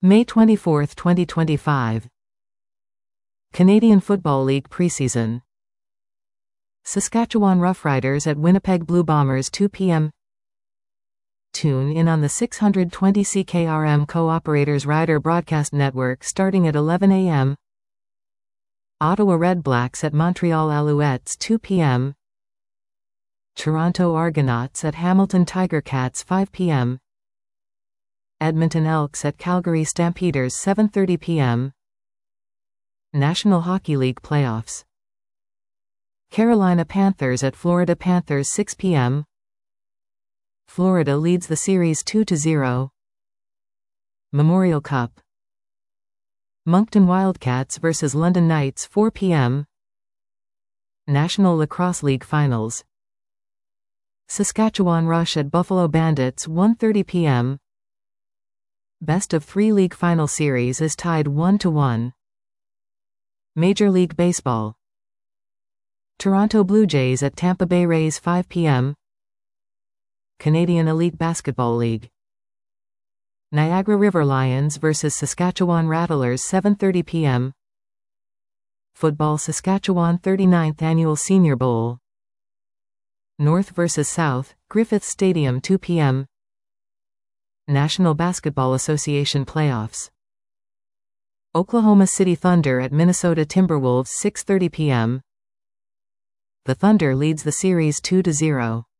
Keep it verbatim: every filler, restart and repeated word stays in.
May twenty-fourth, twenty twenty-five. Canadian Football League preseason. Saskatchewan Roughriders at Winnipeg Blue Bombers two p m Tune in on the six twenty C K R M Co-operators Rider Broadcast Network starting at eleven a m Ottawa Red Blacks at Montreal Alouettes two p m Toronto Argonauts at Hamilton Tiger Cats five p m Edmonton Elks at Calgary Stampeders seven thirty p m National Hockey League Playoffs. Carolina Panthers at Florida Panthers six p m Florida leads the series two to zero. Memorial Cup. Moncton Wildcats versus London Knights four p m National Lacrosse League Finals. Saskatchewan Rush at Buffalo Bandits one thirty p m Best of three league final series is tied one to one. Major League Baseball. Toronto Blue Jays at Tampa Bay Rays five p m Canadian Elite Basketball League. Niagara River Lions versus Saskatchewan Rattlers seven thirty p m Football Saskatchewan thirty-ninth Annual Senior Bowl. North versus South, Griffith Stadium two p m National Basketball Association Playoffs. Oklahoma City Thunder at Minnesota Timberwolves six thirty p m The Thunder leads the series two to zero.